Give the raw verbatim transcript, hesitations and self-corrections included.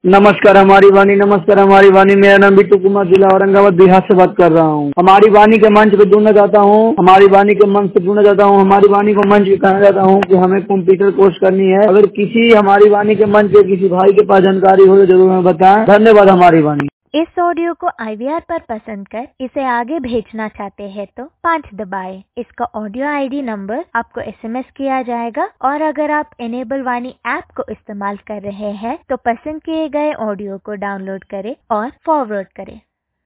नमस्कार हमारी वाणी, नमस्कार हमारी वाणी। मेरा नाम बिट्टू कुमार, जिला औरंगाबाद, बिहार से बात कर रहा हूँ। हमारी वाणी के मंच पे जुड़ना चाहता हूँ, हमारी वाणी के मंच पे जुड़ना चाहता हूँ। हमारी वाणी को मंच पे कहना चाहता हूँ कि हमें कंप्यूटर कोर्स करनी है। अगर किसी हमारी वाणी के मंच पे किसी भाई के पास जानकारी हो तो जरूर हमें बताएं। धन्यवाद हमारी वाणी। इस ऑडियो को आई वी आर पर पसंद कर इसे आगे भेजना चाहते हैं तो पाँच दबाएं। इसका ऑडियो आई डी नंबर आपको एस एम एस किया जाएगा और अगर आप एनेबल वाणी ऐप को इस्तेमाल कर रहे हैं तो पसंद किए गए ऑडियो को डाउनलोड करें और फॉरवर्ड करें।